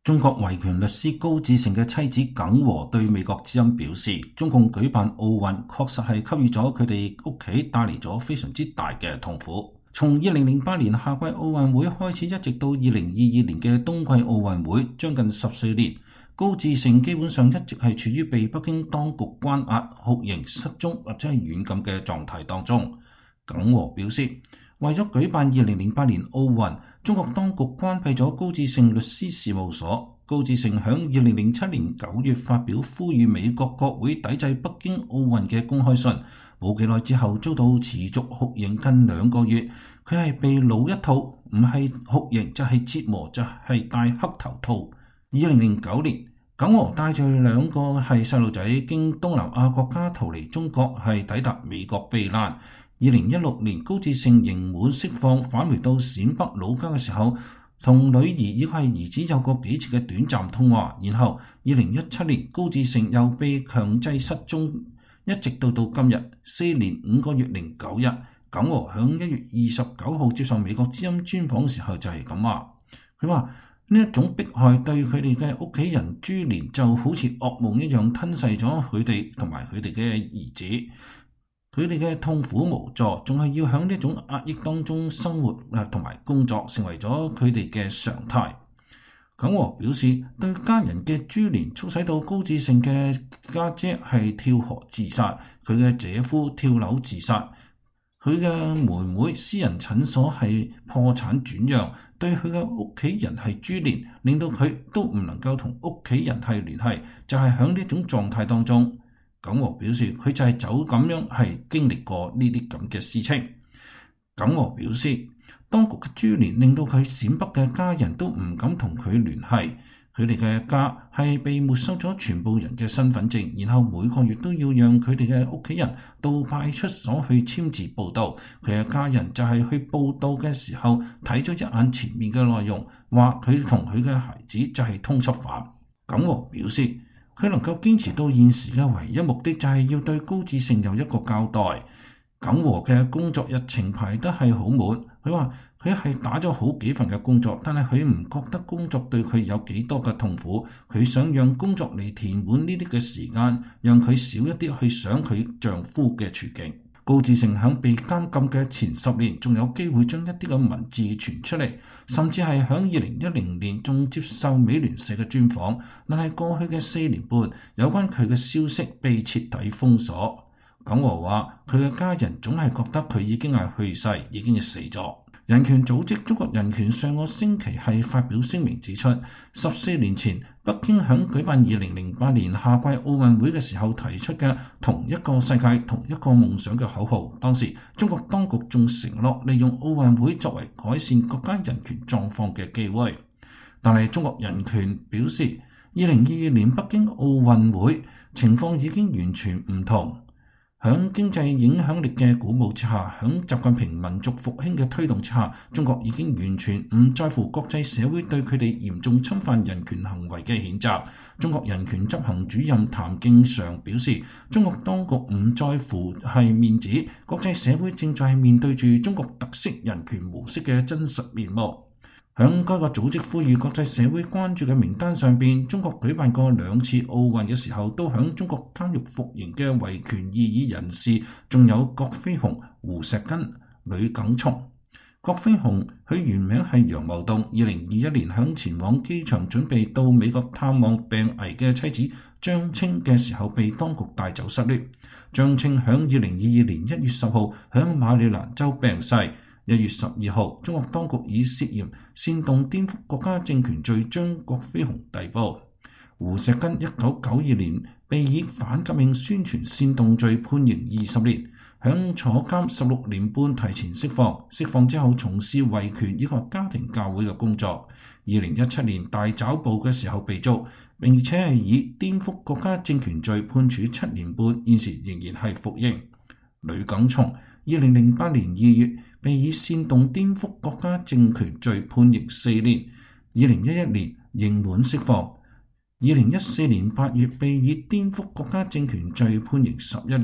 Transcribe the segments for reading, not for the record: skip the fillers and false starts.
中國維權律師高志勝嘅妻子耿和對美國之音表示，中共舉辦奧運確實係給予咗佢哋屋企帶嚟咗非常之大嘅痛苦。從2008年夏季奧運會開始，一直到2022年嘅冬季奧運會，將近14年，高志勝基本上一直係處於被北京當局關押、酷刑、失蹤或者係軟禁嘅狀態當中。耿和表示，為咗舉辦2008年奧運，中國當局關閉咗高志勝律師事務所。高志勝喺2007年9月發表呼籲美國國會抵制北京奧運嘅公開信，冇幾耐之後遭到持續酷刑近2個月。佢係被老一套，唔係酷刑就係折磨，就係戴黑頭套。2009年，耿和帶住2個係細路仔經東南亞國家逃離中國，係抵達美國避難。2016年，高志勝刑滿釋放，返回到陝北老家嘅時候，同女兒以及兒子有過幾次嘅短暫通話。然後2017年，高志勝又被強制失蹤，一直到今日4年5個月零9日。耿和響1月29號接受美國之音專訪嘅時候就係咁話，佢話呢一種迫害對佢哋嘅屋企人株連就好似噩夢一樣吞噬咗佢哋同埋佢哋嘅兒子。佢哋嘅痛苦無助，仲係要喺呢種壓抑當中生活同埋工作，成為咗佢哋嘅常態。耿和表示，對家人嘅株連促使到高志勝嘅家姐係跳河自殺，佢嘅姐夫跳樓自殺，佢嘅妹妹私人診所係破產轉讓，對佢嘅屋企人係株連，令到佢都唔能夠同屋企人係聯繫，就係喺呢種狀態當中。耿和表示，佢就係就咁樣係經歷過呢啲咁嘅事情。耿和表示，當局嘅株連令到佢陝北嘅家人都唔敢同佢聯繫，佢哋嘅家係被沒收咗全部人嘅身份證，然後每個月都要讓佢哋嘅屋企人到派出所去簽字報到。佢嘅家人就係去報到嘅時候睇咗一眼前面嘅內容，話佢同佢嘅孩子就係通緝犯。耿和表示，佢能夠堅持到現時嘅唯一目的就係要對高志勝有一個交代。耿和嘅工作日程排得係好滿，佢話佢係打咗好幾份嘅工作，但係佢唔覺得工作對佢有幾多嘅痛苦，佢想讓工作嚟填滿呢啲嘅時間，讓佢少一啲去想佢丈夫嘅處境。高志勝喺被監禁嘅前10年，仲有機會將一啲嘅文字傳出嚟，甚至係喺2010年仲接受美聯社嘅專訪。但係過去嘅4年半，有關佢嘅消息被徹底封鎖。耿和話，佢嘅家人總係覺得佢已經係去世，已經係死咗。人權組織中國人權上個星期係發表聲明指出，14年前北京響舉辦2008年夏季奧運會嘅時候提出嘅同一個世界同一個夢想嘅口號，當時中國當局仲承諾利用奧運會作為改善國家人權狀況嘅機會。但係中國人權表示，2022年北京奧運會情況已經完全唔同。響經濟影響力嘅鼓舞之下，響習近平民族復興嘅推動之下，中國已經完全唔在乎國際社會對佢哋嚴重侵犯人權行為嘅譴責。中國人權執行主任譚敬常表示，中國當局唔在乎係面子，國際社會正在面對住中國特色人權模式嘅真實面目。響該個組織呼籲國際社會關注嘅名單上邊，中國舉辦過2次奧運嘅時候，都響中國監獄服刑嘅維權異議人士，仲有郭飛雄、胡錫根、呂耿松。郭飛雄佢原名係楊謀棟，2021年響前往機場準備到美國探望病危嘅妻子張青嘅時候，被當局帶走失聯。張青響2022年1月10號響馬里蘭州病逝。1月12號，中國當局以涉嫌煽動顛覆國家政權罪將郭飛雄逮捕。胡錫根1992年被以反革命宣傳煽動罪判刑20年，響坐監16年半提前釋放。釋放之後從事維權以及家庭教會嘅工作。2017年大抓捕嘅時候被捉，並且係以顛覆國家政權罪判處7年半，現時仍然係服刑。呂耿松2008年2月被以煽動顛覆國家政權罪判刑4年，2011年刑滿釋放。2014年8月被以顛覆國家政權罪判刑11年。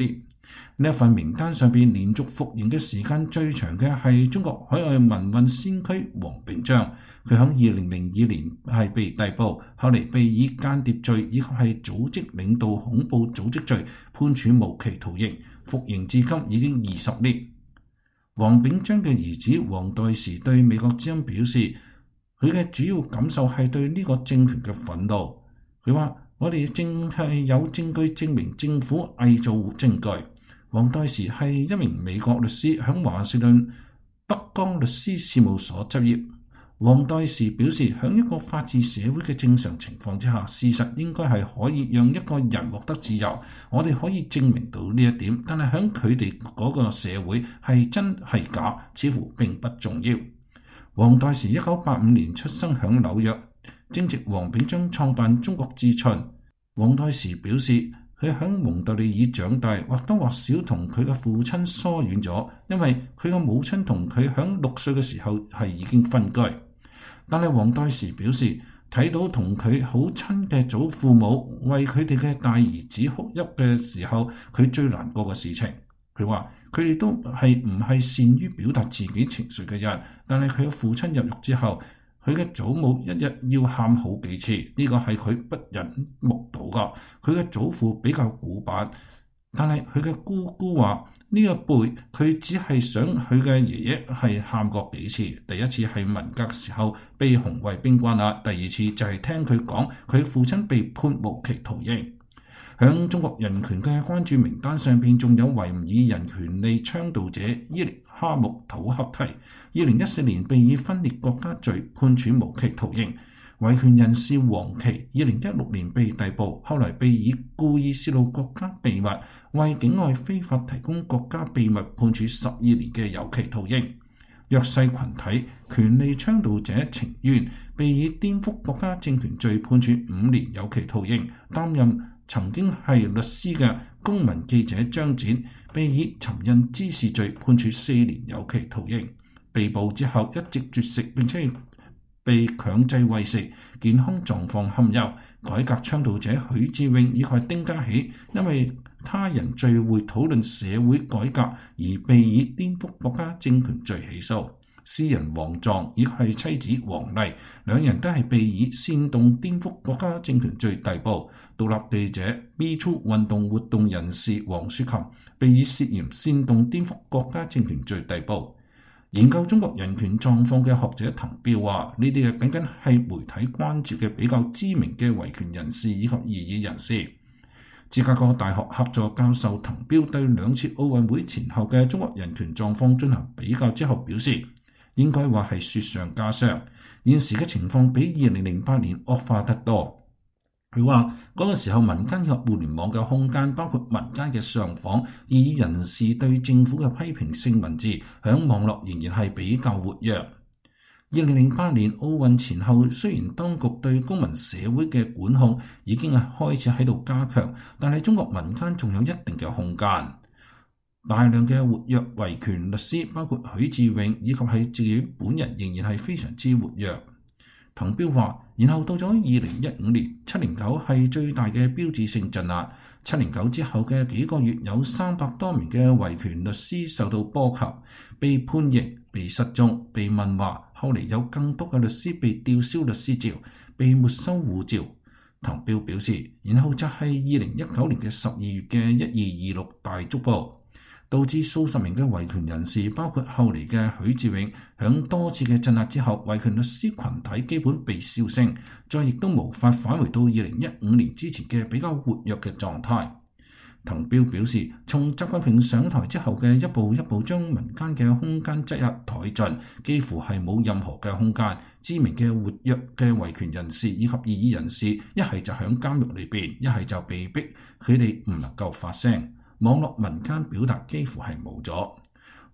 呢一份名單上邊連續服刑嘅時間最長嘅係中國海外民運先驅黃炳章，佢喺2002年係被逮捕，後嚟被以間諜罪以及係組織領導恐怖組織罪判處無期徒刑，服刑至今已經20年。黃炳章嘅兒子黃代時對美國之音表示，佢嘅主要感受係對呢個政權嘅憤怒。佢話：我哋正係有證據證明政府偽造證據。黃代時係一名美國律師，喺華盛頓北江律師事務所執業。黃代時表示，喺一個法治社會嘅正常情況之下，事實應該係可以讓一個人獲得自由。我哋可以證明到呢一點，但係喺佢哋嗰個社會係真係假，似乎並不重要。黃代時1985年出生喺紐約，正值黃炳章創辦中國志訊。黃代時表示，佢喺蒙特利爾長大，或多或少同佢嘅父親疏遠咗，因為佢嘅母親同佢喺6歲嘅時候係已經分居。但係黃代時表示，睇到同佢好親嘅祖父母為佢哋嘅大兒子哭泣嘅時候，佢最難過嘅事情。佢話佢哋都係唔係善於表達自己情緒嘅人，但係佢嘅父親入獄之後，佢嘅祖母一日要喊好幾次，呢個係佢不忍目睹噶。佢嘅祖父比較古板，但係佢嘅姑姑話呢一輩佢只係想佢嘅爺爺係喊過幾次。第一次係文革時候被紅衛兵關押，第二次就係聽佢講佢父親被判無期徒刑。響中國人權嘅關注名單上邊，仲有維吾爾人權利倡導者伊力哈木土克提，2014年被以分裂國家罪判處無期徒刑。維權人士黃琦2016年被逮捕，後來被以故意泄露國家秘密、為境外非法提供國家秘密判處12年嘅有期徒刑。弱勢群體權利倡導者程淵被以顛覆國家政權罪判處5年有期徒刑。擔任曾經係律師嘅公民記者張展被以尋釁滋事罪判處4年有期徒刑。被捕之後一直絕食，並且被強制餵食，健康狀況堪憂。改革倡導者許志永以及丁家喜因為他人聚會討論社會改革而被以顛覆國家政權罪起訴。詩人王壯以及妻子王麗兩人都係被以煽動顛覆國家政權罪逮捕。獨立記者 MeToo 運動活動人士黃雪琴被以涉嫌煽動顛覆國家政權罪逮捕。研究中國人權狀況嘅學者滕彪話：呢啲嘅僅僅係媒體關注嘅比較知名嘅維權人士以及異議人士。芝加哥大學客座教授滕彪對2次奧運會前後嘅中國人權狀況進行比較之後表示，應該話係雪上加霜，現時嘅情況比2008年惡化得多。佢話嗰個時候民間及互聯網嘅空間，包括民間嘅上訪、異議人士對政府嘅批評性文字，響網絡仍然係比較活躍。2008年奧運前後，雖然當局對公民社會嘅管控已經係開始喺度加強，但係中國民間仲有一定嘅空間。大量嘅活躍維權律師，包括許志永以及係自己本人，仍然係非常之活躍。滕彪話，然後到咗2015年，709係最大嘅標誌性鎮壓。709之後嘅幾個月，有300多名嘅維權律師受到波及，被判刑、被失蹤、被問話。後嚟有更多嘅律師被吊銷律師照、被沒收護照。滕彪表示，然後就係2019年嘅12月嘅1226大抓捕，導致數十名嘅維權人士，包括後嚟嘅許志永，響多次嘅鎮壓之後，維權律師群體基本被燒聲，再亦都無法返回到2015年之前嘅比較活躍嘅狀態。滕彪表示，從習近平上台之後嘅一步一步將民間嘅空間擠壓殆盡，幾乎係冇任何嘅空間。知名嘅活躍嘅維權人士以及異議人士，一係就響監獄裏邊，一係就被逼，佢哋唔能夠發聲。網絡民間表達幾乎係冇咗。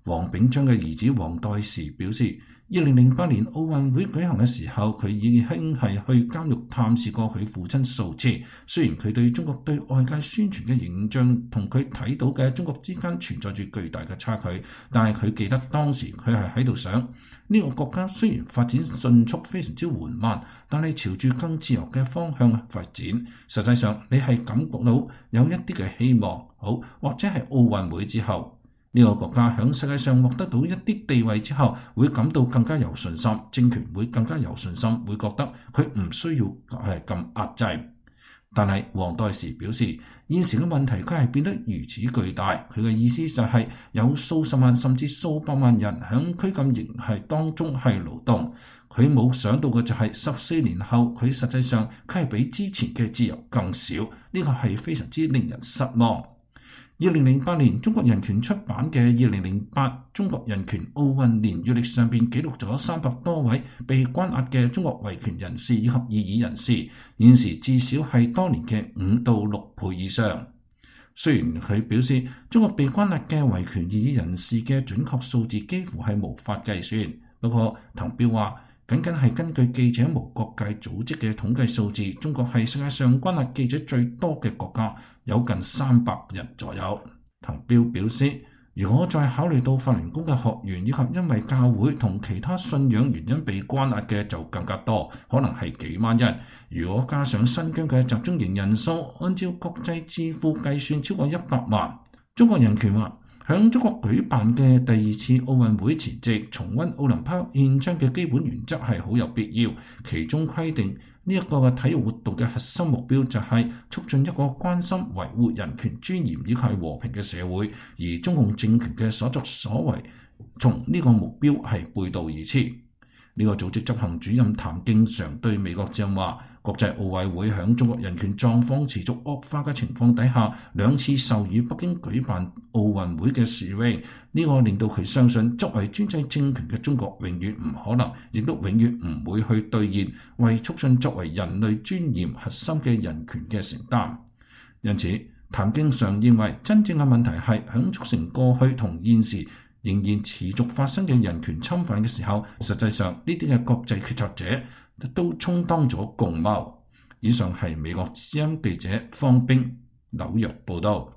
黃炳章嘅兒子黃代時表示，2008年奧運會舉行嘅時候，佢已經係去監獄探視過佢父親數次。雖然佢對中國對外界宣傳嘅形象同佢睇到嘅中國之間存在住巨大嘅差距，但係佢記得當時佢係喺度想，呢個國家雖然發展迅速非常之緩慢，但係朝住更自由嘅方向發展。實際上你係感覺到有一啲嘅希望，好，或者係奧運會之後，呢個國家喺世界上獲得到一啲地位之後，會感到更加有信心，政權會更加有信心，會覺得佢唔需要咁壓制。但係黃代時表示，現時嘅問題佢係變得如此巨大，佢嘅意思就係有數十萬甚至數百萬人喺拘禁營係當中係勞動。佢冇想到嘅就係14年後，佢實際上佢係比之前嘅自由更少，呢個係非常之令人失望。2008年，中國人權出版嘅2008中國人權奧運年月曆上邊記錄咗300多位被關押嘅中國維權人士以及異議人士，現時至少係當年嘅5到6倍以上。雖然佢表示中國被關押嘅維權異議人士嘅準確數字幾乎係無法計算，不過滕彪話，僅僅係根據記者無國界組織嘅統計數字，中國係世界上關押記者最多嘅國家，有近300人左右。滕彪表示，如果再考慮到法輪功嘅學員以及因為教會同其他信仰原因被關押嘅就更加多，可能係幾萬人。如果加上新疆嘅集中營人數，按照國際智庫計算超過100萬。中國人權話，響中國舉辦嘅第2次奧運會前夕，重溫奧林匹克憲章嘅基本原則係好有必要。其中規定呢一個嘅體育活動嘅核心目標就係促進一個關心維護人權尊嚴以及和平嘅社會，而中共政權嘅所作所為從呢個目標係背道而馳。呢個組織執行主任譚敬常對美國之音話，國際奧委會響中國人權狀況持續惡化嘅情況底下，2次授予北京舉辦奧運會嘅殊榮，呢個令到佢相信作為專制政權嘅中國永遠唔可能，亦都永遠唔會去兌現為促進作為人類尊嚴核心嘅人權嘅承擔。因此，譚敬常認為真正嘅問題係響促成過去同現時仍然持續發生嘅人權侵犯嘅時候，實際上呢啲嘅國際決策者都充當咗共謀。以上係美國之音記者方冰紐約報道。